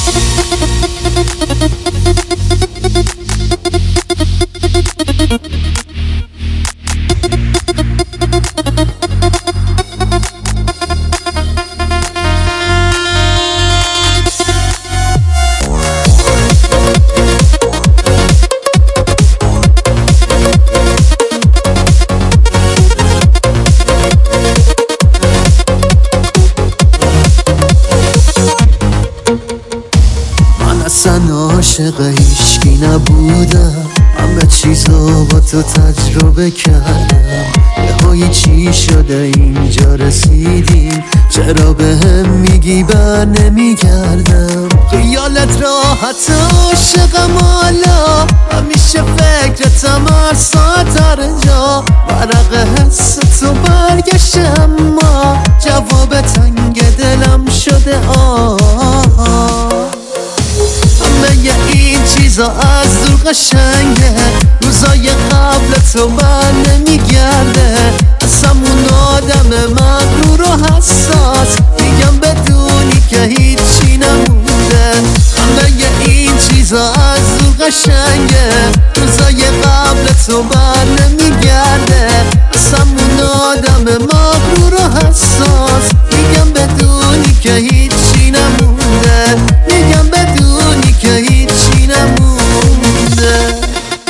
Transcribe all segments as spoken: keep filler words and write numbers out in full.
اصلا عاشق هیچکی نبودم، همه چیزو با تو تجربه کردم. یهو چی شده اینجا رسیدیم، چرا به هم میگی بر نمیگردم؟ خیالت راحت عاشقم حالا، همیشه فکرتم هر ساعت هر جا. ورق حس تو برگشته اما جواب تنگ دلم شده آه. همه این چیزا از دور قشنگه، روزای قبل تو بر نمیگرده. از همون آدم مغرور و حساس میگم بدونی که هیچی نمونده. همه این چیزا از دور قشنگه، روزای قبل تو بر نمیگرده. از همون آدم مغرور و حساس میگم بدونی که هیچی نمونده. میگم بدونی که هیچی نمونده.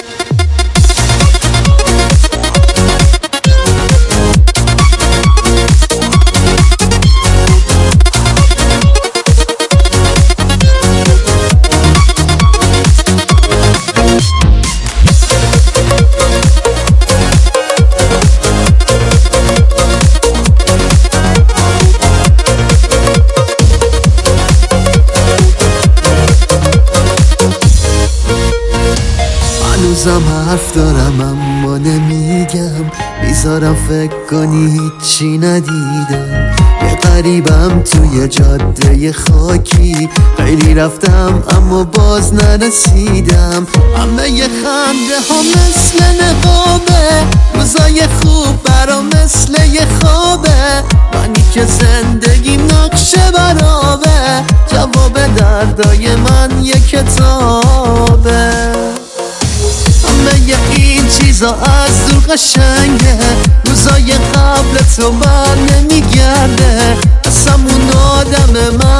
هنوزم حرف دارم اما نمیگم، میذارم فکر کنی هیچی ندیدم. یه غریبم توی جاده خاکی، خیلی رفتم اما باز نرسیدم. همه ی خنده ها مثل نقابه، روزای خوب برام مثل یه خوابه. منی که زندگیم نقشه برابه، جواب دردای من یه کتابه. همه این چیزا از دور قشنگه، روزای قبل تو بر نمیگرده. از همون آدم من